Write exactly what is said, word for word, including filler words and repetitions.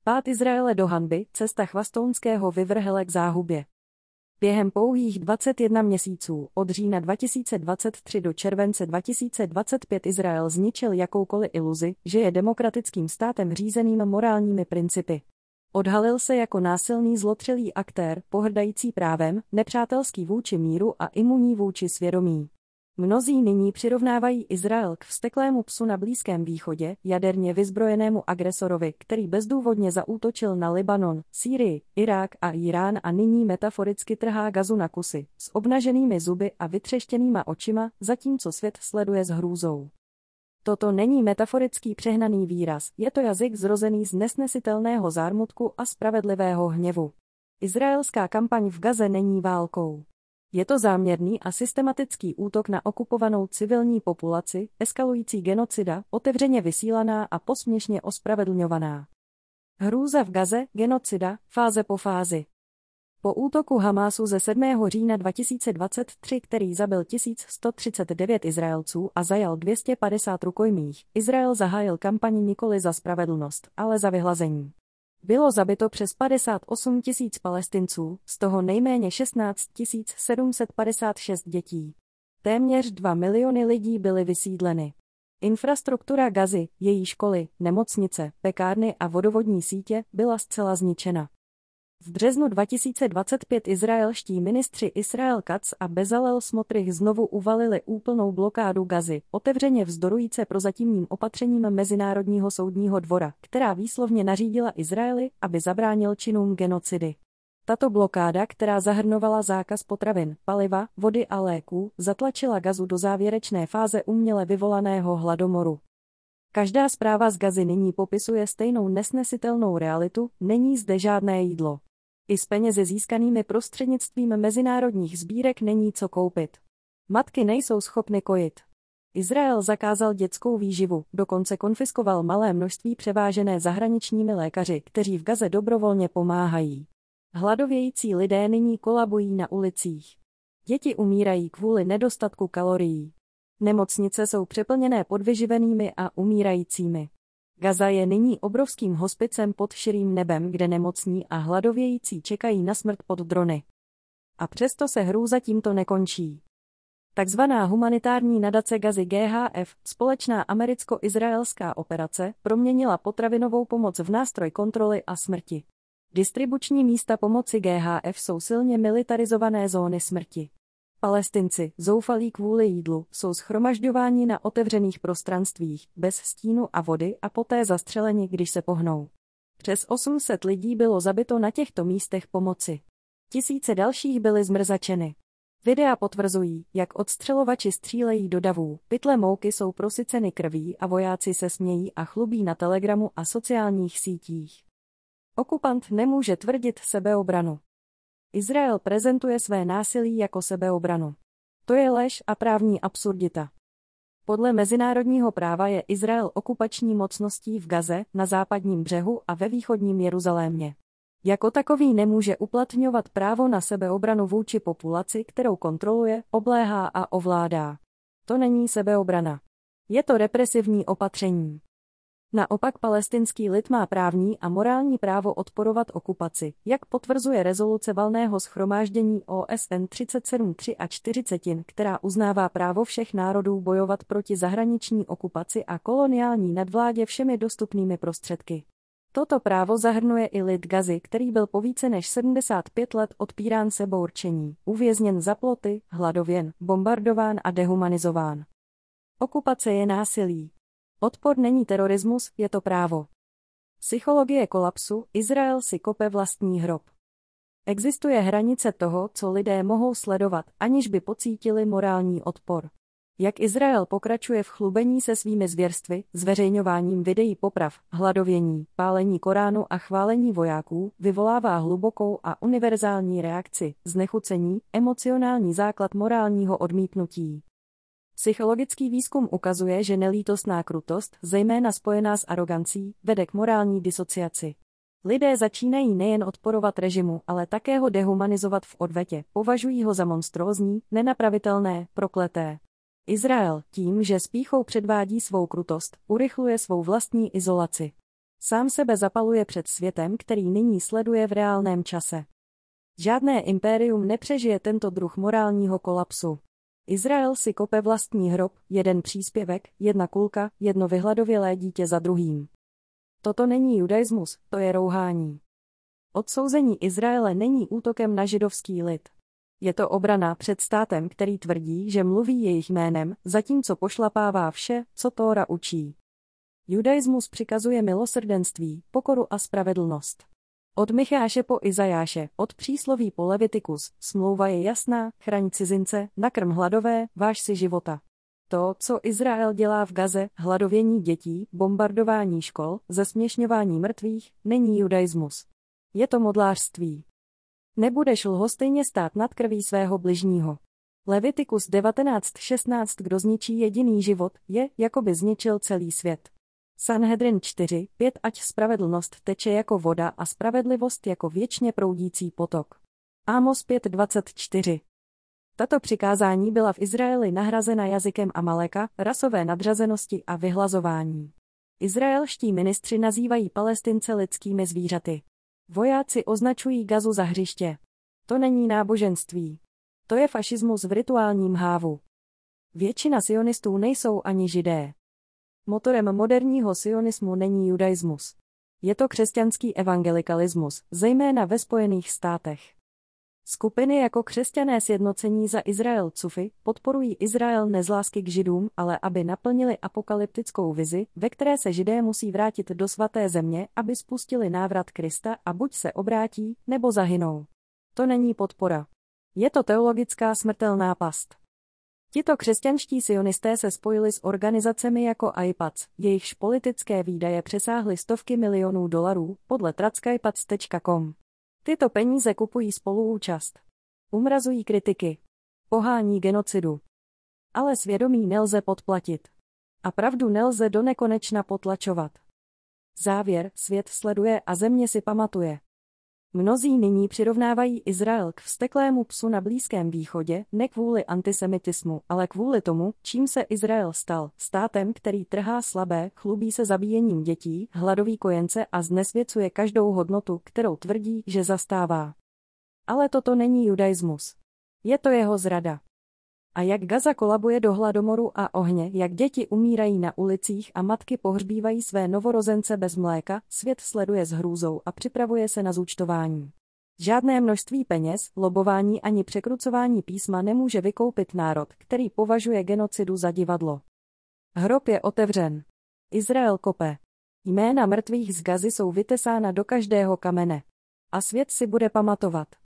Pád Izraele do hanby, cesta chvastounského vyvrhele k záhubě. Během pouhých dvaceti jednoho měsíců, od října dva tisíce dvacet tři do července dva tisíce dvacet pět, Izrael zničil jakoukoliv iluzi, že je demokratickým státem řízeným morálními principy. Odhalil se jako násilný zlotřelý aktér, pohrdající právem, nepřátelský vůči míru a imunní vůči svědomí. Mnozí nyní přirovnávají Izrael k vzteklému psu na Blízkém východě, jaderně vyzbrojenému agresorovi, který bezdůvodně zaútočil na Libanon, Sýrii, Irák a Irán a nyní metaforicky trhá Gazu na kusy, s obnaženými zuby a vytřeštěnýma očima, zatímco svět sleduje s hrůzou. Toto není metaforický přehnaný výraz, je to jazyk zrozený z nesnesitelného zármutku a spravedlivého hněvu. Izraelská kampaň v Gaze není válkou. Je to záměrný a systematický útok na okupovanou civilní populaci, eskalující genocida, otevřeně vysílaná a posměšně ospravedlňovaná. Hrůza v Gaze, genocida, fáze po fázi. Po útoku Hamásu ze sedmého října dva tisíce dvacet tři, který zabil tisíc sto třicet devět Izraelců a zajal dvě stě padesát rukojmích, Izrael zahájil kampaň nikoli za spravedlnost, ale za vyhlazení. Bylo zabito přes padesát osm tisíc Palestinců, z toho nejméně šestnáct tisíc sedm set padesát šest dětí. Téměř dva miliony lidí byly vysídleny. Infrastruktura Gazy, její školy, nemocnice, pekárny a vodovodní sítě byla zcela zničena. V březnu dva tisíce dvacet pět izraelští ministři Israel Katz a Bezalel Smotrich znovu uvalili úplnou blokádu Gazy, otevřeně vzdorujíce prozatímním opatřením Mezinárodního soudního dvora, která výslovně nařídila Izraeli, aby zabránil činům genocidy. Tato blokáda, která zahrnovala zákaz potravin, paliva, vody a léků, zatlačila Gazu do závěrečné fáze uměle vyvolaného hladomoru. Každá zpráva z Gazy nyní popisuje stejnou nesnesitelnou realitu, není zde žádné jídlo. I s penězi získanými prostřednictvím mezinárodních sbírek není co koupit. Matky nejsou schopny kojit. Izrael zakázal dětskou výživu, dokonce konfiskoval malé množství převážené zahraničními lékaři, kteří v Gaze dobrovolně pomáhají. Hladovějící lidé nyní kolabují na ulicích. Děti umírají kvůli nedostatku kalorií. Nemocnice jsou přeplněné podvyživenými a umírajícími. Gaza je nyní obrovským hospicem pod širým nebem, kde nemocní a hladovějící čekají na smrt pod drony. A přesto se hrůza tímto nekončí. Takzvaná humanitární nadace Gazy G H F, společná americko-izraelská operace, proměnila potravinovou pomoc v nástroj kontroly a smrti. Distribuční místa pomoci G H F jsou silně militarizované zóny smrti. Palestinci, zoufalí kvůli jídlu, jsou shromažďováni na otevřených prostranstvích, bez stínu a vody a poté zastřeleni, když se pohnou. Přes osm set lidí bylo zabito na těchto místech pomoci. Tisíce dalších byly zmrzačeny. Videa potvrzují, jak odstřelovači střílejí do davů, pytle mouky jsou prosyceny krví a vojáci se smějí a chlubí na Telegramu a sociálních sítích. Okupant nemůže tvrdit sebeobranu. Izrael prezentuje své násilí jako sebeobranu. To je lež a právní absurdita. Podle mezinárodního práva je Izrael okupační mocností v Gaze, na západním břehu a ve východním Jeruzalémě. Jako takový nemůže uplatňovat právo na sebeobranu vůči populaci, kterou kontroluje, obléhá a ovládá. To není sebeobrana. Je to represivní opatření. Naopak palestinský lid má právní a morální právo odporovat okupaci, jak potvrzuje rezoluce Valného shromáždění O S N třicet sedm tři a čtyřicet, která uznává právo všech národů bojovat proti zahraniční okupaci a koloniální nadvládě všemi dostupnými prostředky. Toto právo zahrnuje i lid Gazy, který byl po více než sedmdesát pět let odpírán sebeurčení, uvězněn za ploty, hladověn, bombardován a dehumanizován. Okupace je násilí. Odpor není terorismus, je to právo. Psychologie kolapsu, Izrael si kope vlastní hrob. Existuje hranice toho, co lidé mohou sledovat, aniž by pocítili morální odpor. Jak Izrael pokračuje v chlubení se svými zvěrstvy, zveřejňováním videí poprav, hladovění, pálení Koránu a chválení vojáků, vyvolává hlubokou a univerzální reakci, znechucení, emocionální základ morálního odmítnutí. Psychologický výzkum ukazuje, že nelítostná krutost, zejména spojená s arogancí, vede k morální disociaci. Lidé začínají nejen odporovat režimu, ale také ho dehumanizovat v odvetě, považují ho za monstrózní, nenapravitelné, prokleté. Izrael, tím, že s pýchou předvádí svou krutost, urychluje svou vlastní izolaci. Sám sebe zapaluje před světem, který nyní sleduje v reálném čase. Žádné impérium nepřežije tento druh morálního kolapsu. Izrael si kope vlastní hrob, jeden příspěvek, jedna kulka, jedno vyhladovělé dítě za druhým. Toto není judaismus, to je rouhání. Odsouzení Izraele není útokem na židovský lid. Je to obrana před státem, který tvrdí, že mluví jejich jménem, zatímco pošlapává vše, co Tóra učí. Judaismus přikazuje milosrdenství, pokoru a spravedlnost. Od Micháše po Izajáše, od přísloví po Levitikus, smlouva je jasná, chraň cizince, nakrm hladové, váž si života. To, co Izrael dělá v Gaze, hladovění dětí, bombardování škol, zesměšňování mrtvých, není judaismus. Je to modlářství. Nebudeš lhostejně stát nad krví svého bližního. Levitikus devatenáct šestnáct. Kdo zničí jediný život, je, jako by zničil celý svět. Sanhedrin čtyři pět. Ať spravedlnost teče jako voda a spravedlivost jako věčně proudící potok. Ámos pět dvacet čtyři. Tato přikázání byla v Izraeli nahrazena jazykem Amaleka, rasové nadřazenosti a vyhlazování. Izraelští ministři nazývají Palestince lidskými zvířaty. Vojáci označují Gazu za hřiště. To není náboženství. To je fašismus v rituálním hávu. Většina sionistů nejsou ani židé. Motorem moderního sionismu není judaismus. Je to křesťanský evangelikalismus, zejména ve Spojených státech. Skupiny jako Křesťané sjednocení za Izrael Cufi podporují Izrael ne z lásky k Židům, ale aby naplnili apokalyptickou vizi, ve které se Židé musí vrátit do svaté země, aby spustili návrat Krista a buď se obrátí, nebo zahynou. To není podpora. Je to teologická smrtelná past. Tito křesťanští sionisté se spojili s organizacemi jako I P A C, jejichž politické výdaje přesáhly stovky milionů dolarů, podle trackaipac tečka com. Tyto peníze kupují spoluúčast. Umrazují kritiky. Pohání genocidu. Ale svědomí nelze podplatit. A pravdu nelze do nekonečna potlačovat. Závěr, svět sleduje a země si pamatuje. Mnozí nyní přirovnávají Izrael k vzteklému psu na Blízkém východě, ne kvůli antisemitismu, ale kvůli tomu, čím se Izrael stal, státem, který trhá slabé, chlubí se zabíjením dětí, hladoví kojence a znesvěcuje každou hodnotu, kterou tvrdí, že zastává. Ale toto není judaismus. Je to jeho zrada. A jak Gaza kolabuje do hladomoru a ohně, jak děti umírají na ulicích a matky pohřbívají své novorozence bez mléka, svět sleduje s hrůzou a připravuje se na zúčtování. Žádné množství peněz, lobování ani překrucování písma nemůže vykoupit národ, který považuje genocidu za divadlo. Hrob je otevřen. Izrael kope. Jména mrtvých z Gazy jsou vytesána do každého kamene. A svět si bude pamatovat.